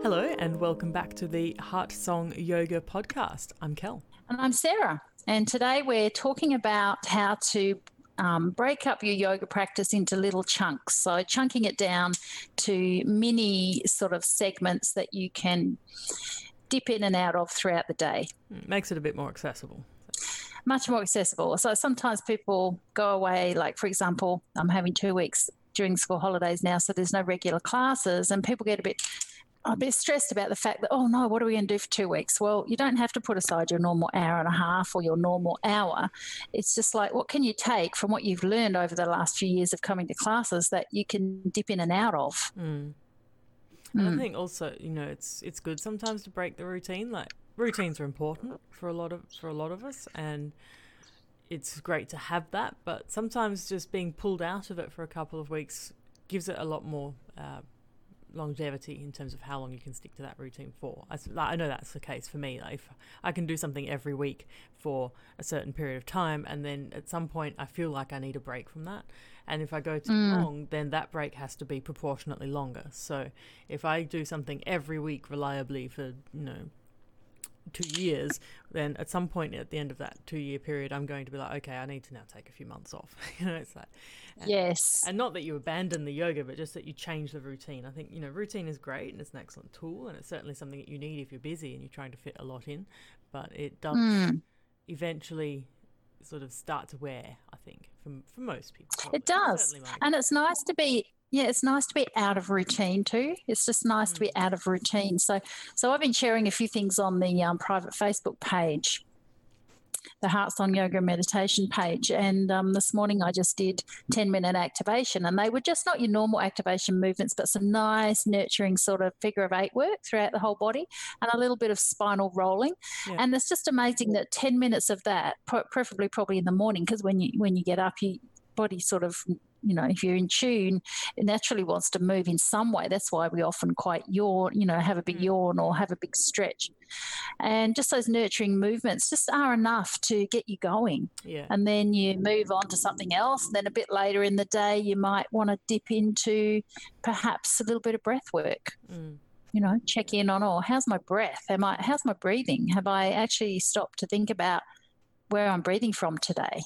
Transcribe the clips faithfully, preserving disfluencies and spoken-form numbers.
Hello and welcome back to the Heart Song Yoga podcast. I'm Kel. And I'm Sarah. And today we're talking about how to um, break up your yoga practice into little chunks. So chunking it down to mini sort of segments that you can dip in and out of throughout the day. Makes it a bit more accessible. Much more accessible. So sometimes people go away, like, for example, I'm having two weeks during school holidays now, so there's no regular classes, and people get a bit a bit stressed about the fact that, oh no, what are we going to do for two weeks? Well, you don't have to put aside your normal hour and a half or your normal hour. It's just like, what can you take from what you've learned over the last few years of coming to classes that you can dip in and out of? Mm. And mm. I think also, you know, it's it's good sometimes to break the routine. Like, routines are important for a lot of for a lot of us, and it's great to have that. But sometimes just being pulled out of it for a couple of weeks gives it a lot more uh, longevity in terms of how long you can stick to that routine for. I, like, I know that's the case for me. Like, if I can do something every week for a certain period of time, and then at some point I feel like I need a break from that, and if I go too mm. long, then that break has to be proportionately longer. So if I do something every week reliably for, you know, two years, then at some point at the end of that two year period, I'm going to be like, okay, I need to now take a few months off. You know, it's like, and, yes. And not that you abandon the yoga, but just that you change the routine. I think, you know, routine is great and it's an excellent tool, and it's certainly something that you need if you're busy and you're trying to fit a lot in, but it does mm. eventually sort of start to wear, I think, for, for most people. Probably. It does. And it's nice to be Yeah, it's nice to be out of routine too. It's just nice mm. to be out of routine. So so I've been sharing a few things on the um, private Facebook page, the Heart Song Yoga Meditation page. And um, this morning I just did ten-minute activation, and they were just not your normal activation movements, but some nice nurturing sort of figure of eight work throughout the whole body and a little bit of spinal rolling. Yeah. And it's just amazing that ten minutes of that, preferably probably in the morning, because when you, when you get up, your body sort of, you know, if you're in tune, it naturally wants to move in some way. That's why we often quite yawn, you know, have a big yawn or have a big stretch. And just those nurturing movements just are enough to get you going. Yeah. And then you move on to something else. And then a bit later in the day, you might want to dip into perhaps a little bit of breath work. Mm. You know, check in on, oh, how's my breath? Am I, how's my breathing? Have I actually stopped to think about where I'm breathing from today?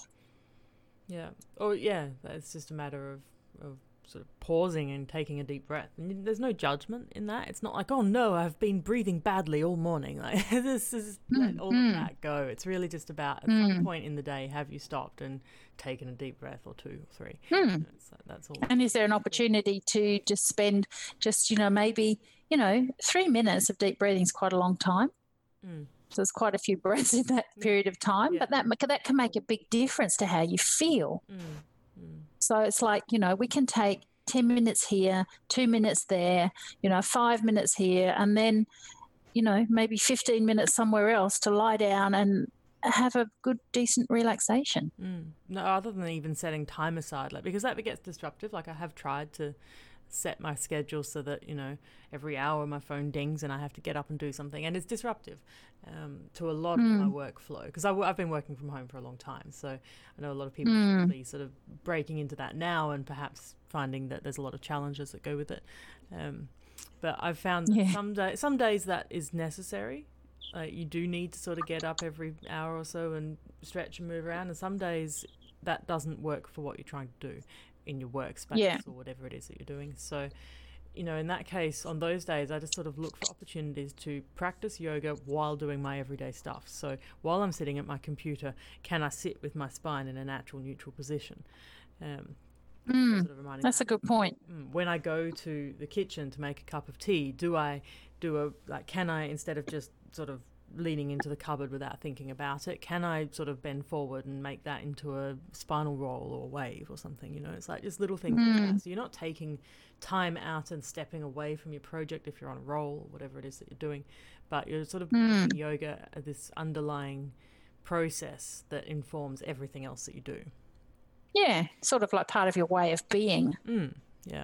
Yeah. Oh, yeah. It's just a matter of, of sort of pausing and taking a deep breath. And there's no judgment in that. It's not like, oh, no, I've been breathing badly all morning. Like, this is mm, let all mm. of that go. It's really just about at mm. some point in the day, have you stopped and taken a deep breath or two or three? Mm. You know, so that's all. And is there an opportunity to just spend just, you know, maybe, you know, three minutes of deep breathing is quite a long time. Mm. So there's quite a few breaths in that period of time, yeah. but that that can make a big difference to how you feel. Mm. Mm. So it's like, you know, we can take ten minutes here, two minutes there, you know, five minutes here, and then, you know, maybe fifteen minutes somewhere else to lie down and have a good, decent relaxation. Mm. No, other than even setting time aside, like, because that gets disruptive. Like, I have tried to set my schedule so that, you know, every hour my phone dings and I have to get up and do something, and it's disruptive um, to a lot mm. of my workflow, because w- I've been working from home for a long time, so I know a lot of people mm. are really sort of breaking into that now and perhaps finding that there's a lot of challenges that go with it, um, but I've found that yeah. some, day, some days that is necessary. Uh, you do need to sort of get up every hour or so and stretch and move around, and some days that doesn't work for what you're trying to do in your workspace yeah. or whatever it is that you're doing. So, you know, in that case, on those days, I just sort of look for opportunities to practice yoga while doing my everyday stuff. So while I'm sitting at my computer, can I sit with my spine in a natural neutral position? Um, mm, sort of that's that. a good point. When I go to the kitchen to make a cup of tea, do I do a, like, can I, instead of just sort of leaning into the cupboard without thinking about it, can I sort of bend forward and make that into a spinal roll or a wave or something? You know, it's like just little things mm. like that. So you're not taking time out and stepping away from your project if you're on a roll or whatever it is that you're doing, but you're sort of mm. making yoga this underlying process that informs everything else that you do. Yeah, sort of like part of your way of being. Mm. Yeah.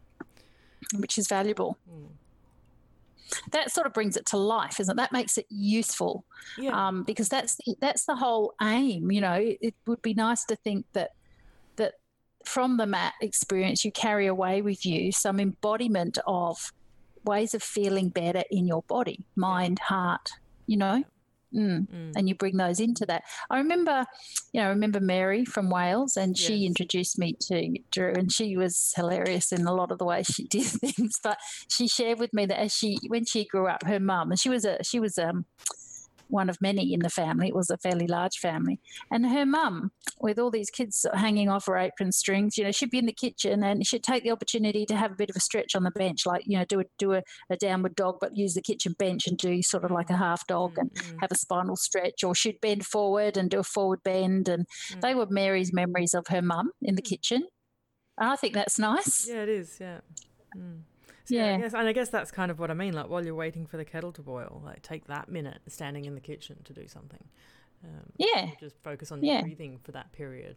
Which is valuable. Mm. That sort of brings it to life, isn't it? That makes it useful, yeah. um, because that's the, that's the whole aim. You know, it, it would be nice to think that that from the mat experience you carry away with you some embodiment of ways of feeling better in your body, mind, heart, you know. Mm. Mm. And you bring those into that. I remember, you know, I remember Mary from Wales, and she yes. introduced me to Drew, and she was hilarious in a lot of the ways she did things. But she shared with me that as she, when she grew up, her mum, and she was a, she was um. one of many in the family. It was a fairly large family. And her mum, with all these kids hanging off her apron strings, you know, she'd be in the kitchen and she'd take the opportunity to have a bit of a stretch on the bench, like, you know, do a do a, a downward dog, but use the kitchen bench and do sort of like a half dog mm-hmm. and have a spinal stretch, or she'd bend forward and do a forward bend. And mm-hmm. they were Mary's memories of her mum in the kitchen. And I think that's nice. Yeah, it is, yeah. Mm. So yeah, I guess, and I guess that's kind of what I mean. Like, while you're waiting for the kettle to boil, like, take that minute standing in the kitchen to do something. Um, yeah. Just focus on your yeah. breathing for that period,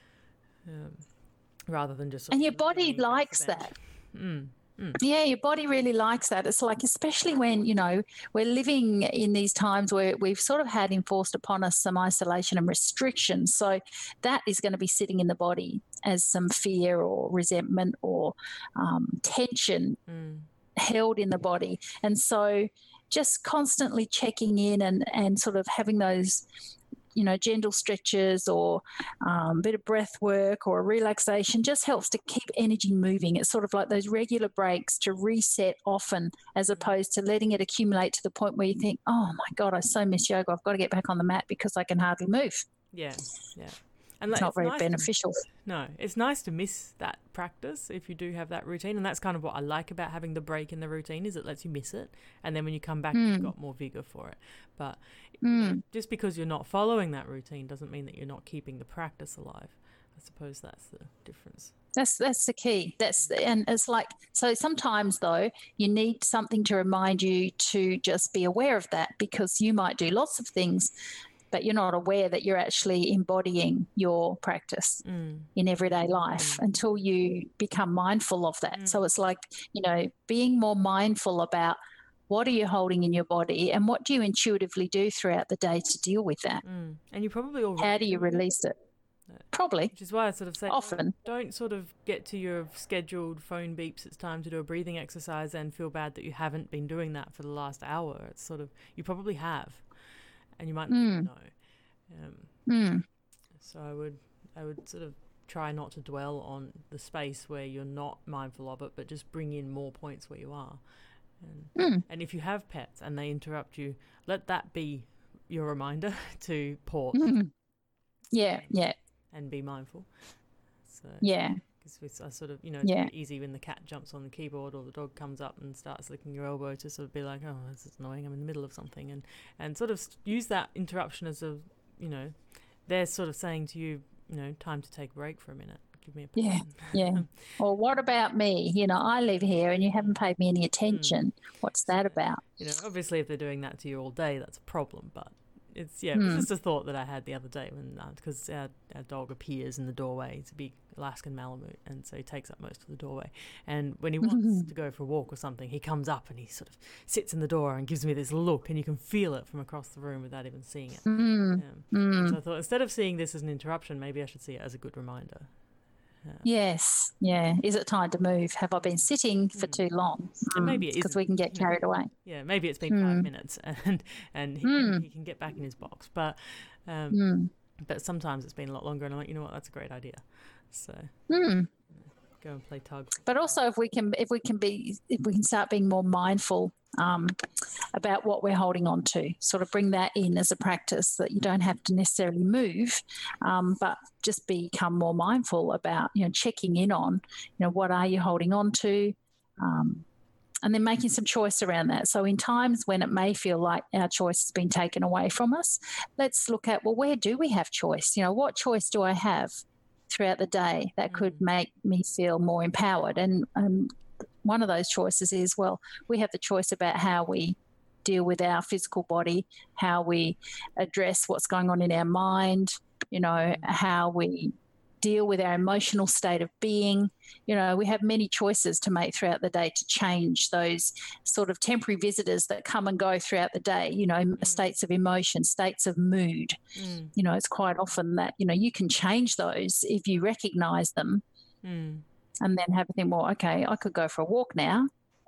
um, rather than just. Sort and of your body likes that. Mm. Mm. Yeah, your body really likes that. It's like, especially when, you know, we're living in these times where we've sort of had enforced upon us some isolation and restrictions. So that is going to be sitting in the body as some fear or resentment or um, tension mm. held in the body. And so just constantly checking in and, and sort of having those, you know, gentle stretches or um, a bit of breath work or relaxation just helps to keep energy moving. It's sort of like those regular breaks to reset often, as opposed to letting it accumulate to the point where you think, oh, my God, I so miss yoga. I've got to get back on the mat because I can hardly move. Yeah, yeah. And it's not it's very nice beneficial. To, no, it's nice to miss that practice if you do have that routine. And that's kind of what I like about having the break in the routine, is it lets you miss it. And then when you come back, mm. you've got more vigor for it. But mm. just because you're not following that routine doesn't mean that you're not keeping the practice alive. I suppose that's the difference. That's that's the key. That's the, and it's like, so sometimes though you need something to remind you to just be aware of that, because you might do lots of things, but you're not aware that you're actually embodying your practice mm. in everyday life mm. until you become mindful of that. Mm. So it's like, you know, being more mindful about what are you holding in your body and what do you intuitively do throughout the day to deal with that. Mm. And you probably already How do you release it? Probably. Which is why I sort of say often don't, don't sort of get to your scheduled phone beeps, it's time to do a breathing exercise, and feel bad that you haven't been doing that for the last hour. It's sort of, you probably have. And you might not mm. know. Um, mm. So I would, I would sort of try not to dwell on the space where you're not mindful of it, but just bring in more points where you are. And, mm. and if you have pets and they interrupt you, let that be your reminder to pause. Mm. Yeah, and, yeah. And be mindful. So, yeah. Because I sort of, you know, it's yeah. very easy when the cat jumps on the keyboard or the dog comes up and starts licking your elbow to sort of be like, oh, this is annoying, I'm in the middle of something. And, and sort of use that interruption as a, you know, they're sort of saying to you, you know, time to take a break for a minute. Give me a yeah, yeah. Or what about me? You know, I live here and you haven't paid me any attention. Mm. What's that about? You know, obviously if they're doing that to you all day, that's a problem, but it's, yeah, it mm. was just a thought that I had the other day when, because uh, our, our dog appears in the doorway. It's a big Alaskan Malamute, and so he takes up most of the doorway. And when he wants to go for a walk or something, he comes up and he sort of sits in the door and gives me this look, and you can feel it from across the room without even seeing it. Mm. Um, mm. So I thought, instead of seeing this as an interruption, maybe I should see it as a good reminder. Yeah. Yes, yeah. Is it time to move? Have I been sitting for mm. too long? And maybe it is, because we can get carried away. Yeah, maybe it's been mm. five minutes, and and he, mm. can, he can get back in his box. But um, mm. but sometimes it's been a lot longer, and I'm like, you know what, that's a great idea. So mm. go and play tug. But also, if we can, if we can be, if we can start being more mindful um, about what we're holding on to, sort of bring that in as a practice, that you don't have to necessarily move, um, but just become more mindful about, you know, checking in on, you know, what are you holding on to, um, and then making some choice around that. So in times when it may feel like our choice has been taken away from us, let's look at, well, where do we have choice? You know, what choice do I have throughout the day that could make me feel more empowered? And um, one of those choices is, well, we have the choice about how we deal with our physical body, how we address what's going on in our mind, you know, how we deal with our emotional state of being. You know, we have many choices to make throughout the day to change those sort of temporary visitors that come and go throughout the day, you know, mm. states of emotion, states of mood. Mm. You know, it's quite often that, you know, you can change those if you recognise them mm. and then have a think, well, okay, I could go for a walk now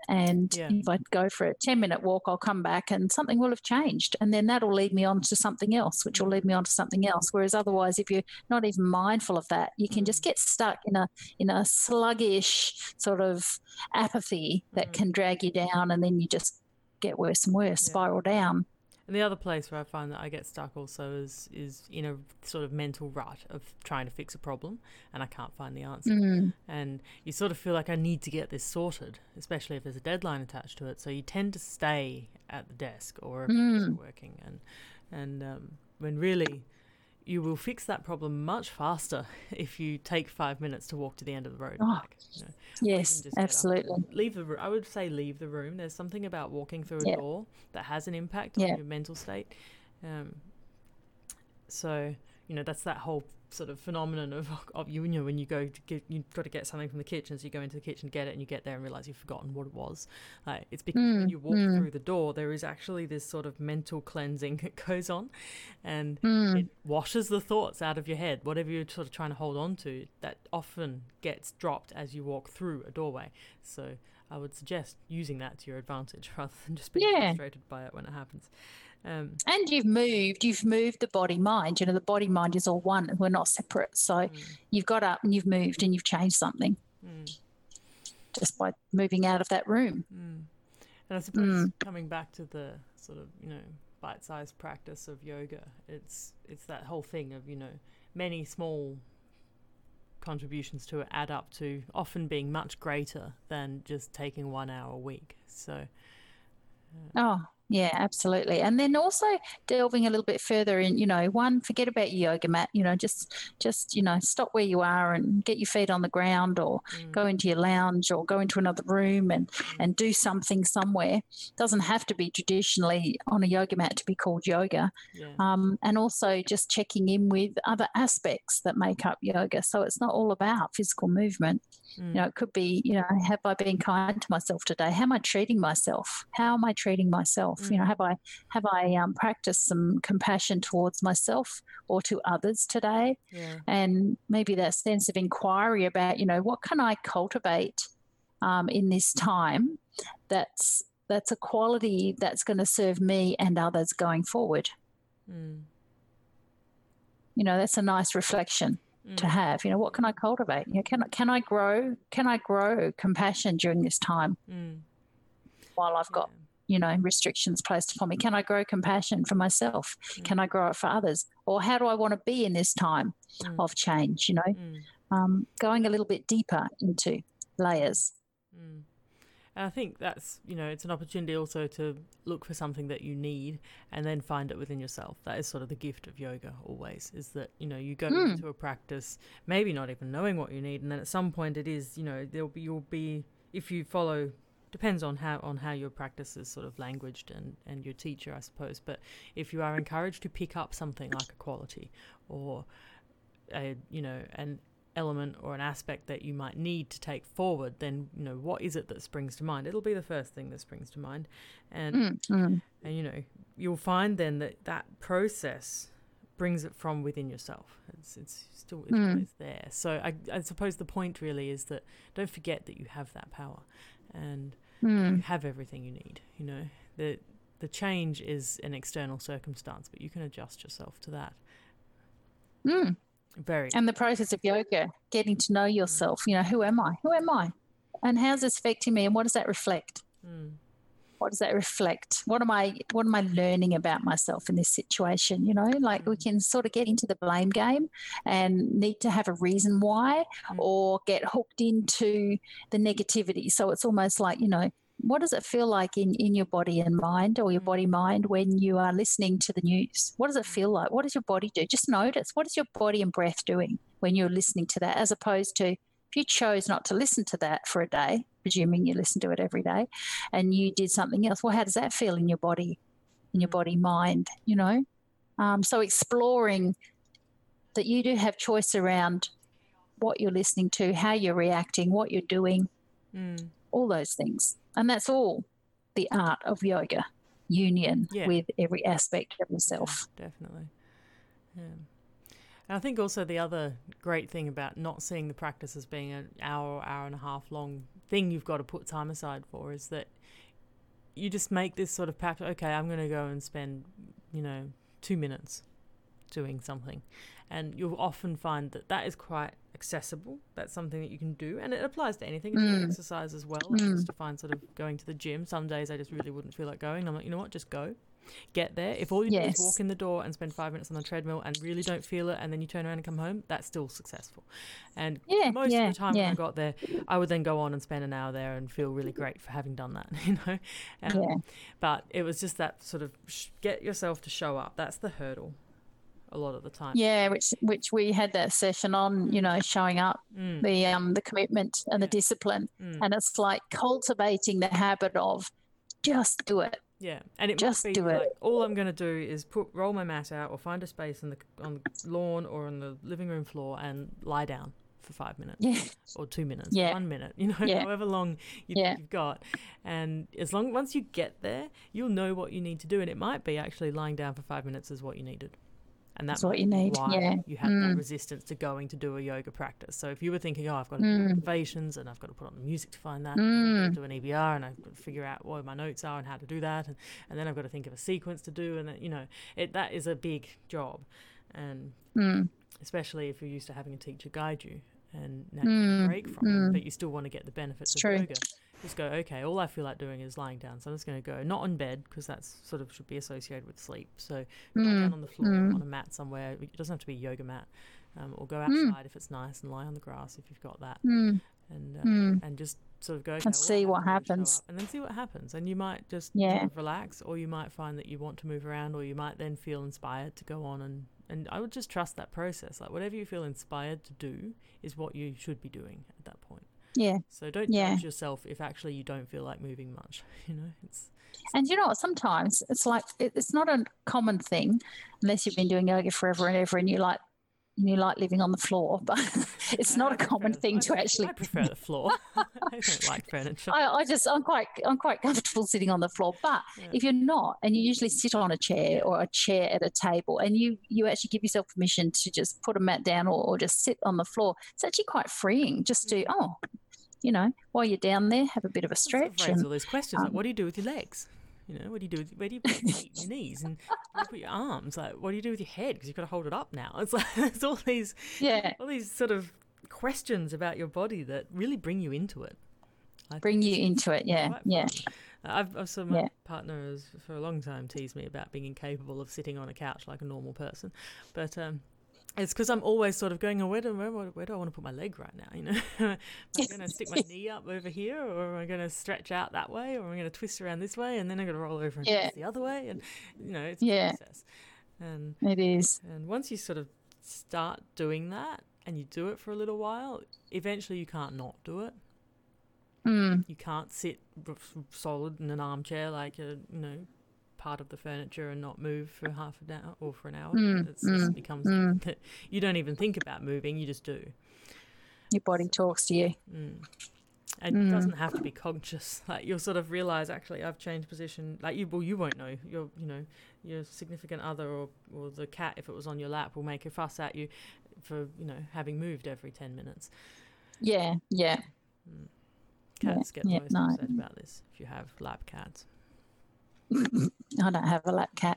And Yeah. if I go for a ten minute walk, I'll come back and something will have changed. And then that'll lead me on to something else, which will lead me on to something else. Whereas otherwise, if you're not even mindful of that, you can Mm. just get stuck in a in a sluggish sort of apathy that Mm. can drag you down, and then you just get worse and worse, Yeah. spiral down. And the other place where I find that I get stuck also is is in a sort of mental rut of trying to fix a problem, and I can't find the answer. Mm. And you sort of feel like I need to get this sorted, especially if there's a deadline attached to it. So you tend to stay at the desk or Mm. you're working, and and um, when really you will fix that problem much faster if you take five minutes to walk to the end of the road. Oh, back, you know. yes, Just get up absolutely. and leave the. I would say leave the room. There's something about walking through a Yeah. door that has an impact Yeah. on your mental state. Um, so you know that's that whole sort of phenomenon of, of you know when you go to get you've got to get something from the kitchen, so you go into the kitchen, get it, and you get there and realize you've forgotten what it was. Like it's because when Mm. you walk Mm. through the door, there is actually this sort of mental cleansing that goes on, and Mm. it washes the thoughts out of your head. Whatever you're sort of trying to hold on to, that often gets dropped as you walk through a doorway. So I would suggest using that to your advantage rather than just being Yeah. frustrated by it when it happens. Um, And you've moved, you've moved the body mind. You know, the body mind is all one. We're not separate. So mm, you've got up and you've moved and you've changed something mm, just by moving out of that room. mm. And I suppose coming back to the sort of, you know, bite-sized practice of yoga, it's it's that whole thing of, you know, many small contributions to it add up to often being much greater than just taking one hour a week. So Oh, yeah, absolutely. And then also delving a little bit further in, you know, one, forget about your yoga mat, you know, just, just, you know, stop where you are and get your feet on the ground, or mm, go into your lounge, or go into another room and, and do something somewhere. Doesn't have to be traditionally on a yoga mat to be called yoga. yeah, Um, and also just checking in with other aspects that make up yoga. So it's not all about physical movement. mm, You know, it could be, you know, have I been kind to myself today? How am I treating myself? How am I treating myself? You know, have I have I um, practiced some compassion towards myself or to others today? yeah, And maybe that sense of inquiry about, you know, what can I cultivate um, in this time that's that's a quality that's going to serve me and others going forward. mm, You know, that's a nice reflection to mm, have. You know, what can I cultivate? You know, can can I grow? Can I grow compassion during this time mm, while I've got, you know, restrictions placed upon me? Can I grow compassion for myself? mm, Can I grow it for others? Or how do I want to be in this time mm, of change? You know, mm, um, going a little bit deeper into layers. mm. And I think that's, you know, it's an opportunity also to look for something that you need and then find it within yourself. That is sort of the gift of yoga always, is that, you know, you go Mm. into a practice maybe not even knowing what you need, and then at some point it is, you know, there'll be, you'll be, if you follow, depends on how on how your practice is sort of languaged and, and your teacher, I suppose, but if you are encouraged to pick up something like a quality or a, you know, an element or an aspect that you might need to take forward, then, you know, what is it that springs to mind? It'll be the first thing that springs to mind. And, Mm, mm, and you know, you'll find then that that process brings it from within yourself. It's, it's still it's Mm. always there. So I, I suppose the point really is that don't forget that you have that power and you mm. have everything you need. You know, the the change is an external circumstance, but you can adjust yourself to that. Mm. Very. And the process of yoga, getting to know yourself, you know, who am I? Who am I? And how's this affecting me? And what does that reflect? Mm. What does that reflect? What am I what am I learning about myself in this situation? You know, like we can sort of get into the blame game and need to have a reason why, Mm. or get hooked into the negativity. So it's almost like, you know, what does it feel like in, in your body and mind, or your Mm. body mind, when you are listening to the news? What does it feel like? What does your body do? Just notice, what is your body and breath doing when you're listening to that, as opposed to if you chose not to listen to that for a day, presuming you listen to it every day, and you did something else. Well, how does that feel in your body, in your body mind, you know? Um, so exploring that you do have choice around what you're listening to, how you're reacting, what you're doing, Mm. all those things. And that's all the art of yoga, union Yeah. with every aspect of yourself. Yeah, definitely. Yeah. And I think also the other great thing about not seeing the practice as being an hour, hour and a half long thing you've got to put time aside for is that you just make this sort of pact. Okay, I'm going to go and spend, you know, two minutes doing something, and you'll often find that that is quite accessible. That's something that you can do, and it applies to anything. Mm. Exercise as well. Mm. I used to find sort of going to the gym. Some days I just really wouldn't feel like going. I'm like, you know what, just go. Get there. If all you yes. do is walk in the door and spend five minutes on the treadmill and really don't feel it, and then you turn around and come home, that's still successful. And yeah, most yeah, of the time yeah. when I got there, I would then go on and spend an hour there and feel really great for having done that, you know. Um, yeah. But it was just that sort of sh- get yourself to show up. That's the hurdle a lot of the time. Yeah, which which we had that session on, you know, showing up, mm. the um the commitment and yeah. the discipline. Mm. And it's like cultivating the habit of just do it. Yeah, and it just might be do like, it. all I'm going to do is put roll my mat out or find a space on the on the lawn or on the living room floor and lie down for five minutes yeah. or two minutes, yeah. one minute, you know, yeah. however long you yeah. you've got. And as long once you get there, you'll know what you need to do, and it might be actually lying down for five minutes is what you needed. And that's what you need. Why yeah. you had mm. that resistance to going to do a yoga practice. So if you were thinking, oh, I've got to do mm. activations and I've got to put on the music to find that, mm. I've got to do an E B R and I've got to figure out what my notes are and how to do that, and, and then I've got to think of a sequence to do, and then, you know, it that is a big job, and mm. especially if you're used to having a teacher guide you and now mm. you break from mm. it, but you still want to get the benefits it's of true. yoga. Just go, okay, all I feel like doing is lying down, so I'm just going to go, not on bed, because that's sort of should be associated with sleep. So mm. lie down on the floor, mm. on a mat somewhere. It doesn't have to be a yoga mat. Um, or go outside mm. if it's nice and lie on the grass if you've got that. Mm. And uh, mm. and just sort of go, okay, and see what happens. And then see what happens. And you might just yeah. sort of relax, or you might find that you want to move around, or you might then feel inspired to go on. And, and I would just trust that process. Like whatever you feel inspired to do is what you should be doing at that point. Yeah. So don't yeah. judge yourself if actually you don't feel like moving much. You know, it's, it's and you know what? Sometimes it's like it, it's not a common thing unless you've been doing yoga forever and ever, and you like you like living on the floor. But it's not I a common the, thing I, to actually. I prefer the floor. I don't like furniture. I, I just I'm quite I'm quite comfortable sitting on the floor. But yeah. if you're not, and you usually sit on a chair or a chair at a table, and you you actually give yourself permission to just put a mat down or, or just sit on the floor, it's actually quite freeing. Just to mm. oh. You know, while you're down there, have a bit of a stretch. And raise all those questions. Um, like, what do you do with your legs? You know, what do you do with, where do you put your, feet, your knees, and where do you put your arms? Like, what do you do with your head? Because you've got to hold it up now. It's like there's all these, yeah, all these sort of questions about your body that really bring you into it. I bring you into it, yeah, yeah. I've, I've sort of my yeah. partner has for a long time teased me about being incapable of sitting on a couch like a normal person, but um. It's because I'm always sort of going, oh, where do, where, where do I want to put my leg right now? You know, am I going to stick my knee up over here, or am I going to stretch out that way, or am I going to twist around this way, and then I'm going to roll over and yeah. twist the other way? And, you know, it's yeah. a process. And, it is. And once you sort of start doing that and you do it for a little while, eventually you can't not do it. Mm. You can't sit solid in an armchair like a, you know, part of the furniture and not move for half an hour or for an hour. Mm, it mm, becomes mm. that you don't even think about moving, you just do. Your body talks to you. Mm. And mm. it doesn't have to be conscious. Like you'll sort of realize, actually, I've changed position. Like you, well, you won't know. Your, you know, your significant other or, or the cat, if it was on your lap, will make a fuss at you for, you know, having moved every ten minutes. Yeah, yeah. Mm. Cats yeah, get yeah, most no. upset about this if you have lap cats. I don't have a lap cat.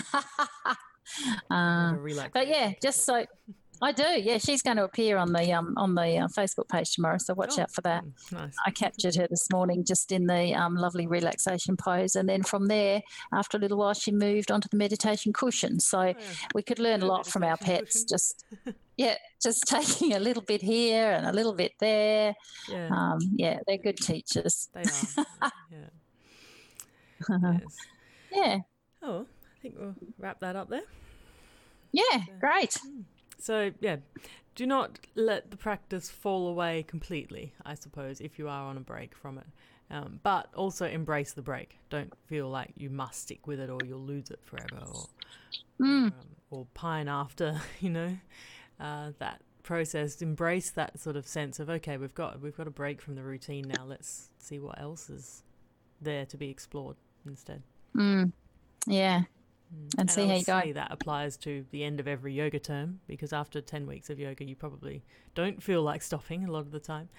uh, but yeah, just so I do. Yeah, she's going to appear on the um on the uh, Facebook page tomorrow, so watch oh, out for that. Nice. I captured her this morning just in the um, lovely relaxation pose, and then from there, after a little while, she moved onto the meditation cushion. So oh, yeah. we could learn a lot from our pets. Cushion. Just yeah, just taking a little bit here and a little bit there. Yeah, um, yeah, they're good teachers. They are. Yeah. Yes. Yeah. Oh, I think we'll wrap that up there. Yeah, so, great. So, yeah, do not let the practice fall away completely, I suppose, if you are on a break from it. Um, but also embrace the break. Don't feel like you must stick with it or you'll lose it forever, or mm. um, or pine after, you know, uh, that process. Embrace that sort of sense of, okay, we've got we've got a break from the routine now. Let's see what else is there to be explored instead. Mm. Yeah. Mm. And, and see how you go. That applies to the end of every yoga term, because after ten weeks of yoga, you probably don't feel like stopping a lot of the time.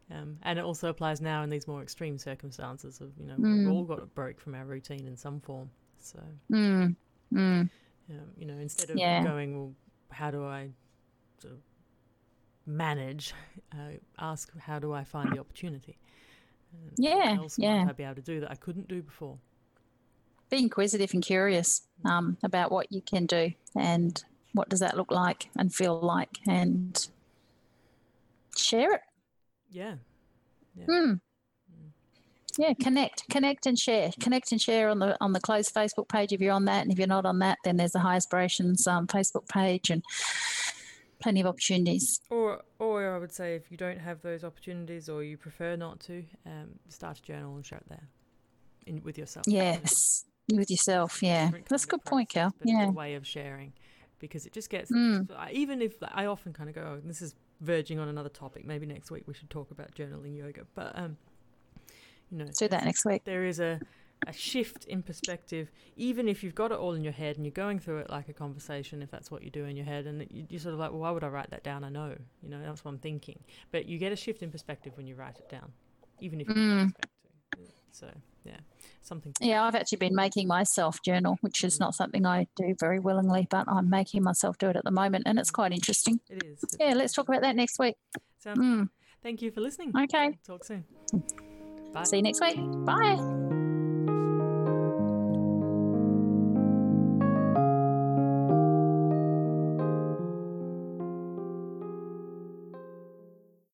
Um, and it also applies now in these more extreme circumstances of, you know, Mm. we've all got a break from our routine in some form. So, Mm. Mm. um, you know, instead of Yeah. going, well, how do I sort of manage, uh, ask, how do I find the opportunity? And Yeah, what else yeah. might I be able to do that I couldn't do before? Be inquisitive and curious um, about what you can do and what does that look like and feel like, and share it. Yeah. Yeah. Mm. Yeah, connect, connect and share, connect and share on the on the closed Facebook page if you're on that, and if you're not on that, then there's the High Aspirations um, Facebook page, and plenty of opportunities. Or, or I would say, if you don't have those opportunities, or you prefer not to, um, start a journal and share it there, in, with yourself. Yes, with yourself. Yeah, Different that's a kind of good point, process, Cal. but it's Yeah, a way of sharing, because it just gets. Mm. Even if I often kind of go, oh, this is verging on another topic. Maybe next week we should talk about journaling yoga, but um, you know, let's do that next week. there is a, a shift in perspective, even if you've got it all in your head and you're going through it like a conversation, if that's what you do in your head, and you, you're sort of like, well, why would I write that down? I know, you know, that's what I'm thinking. But you get a shift in perspective when you write it down, even if you don't Mm. expect to. So, yeah, something. Yeah, I've actually been making myself journal, which is not something I do very willingly, but I'm making myself do it at the moment, and it's quite interesting. It is. It Yeah, is. let's talk about that next week. Sounds Mm. good. Thank you for listening. Okay, Talk soon. Bye. see you next week. Bye.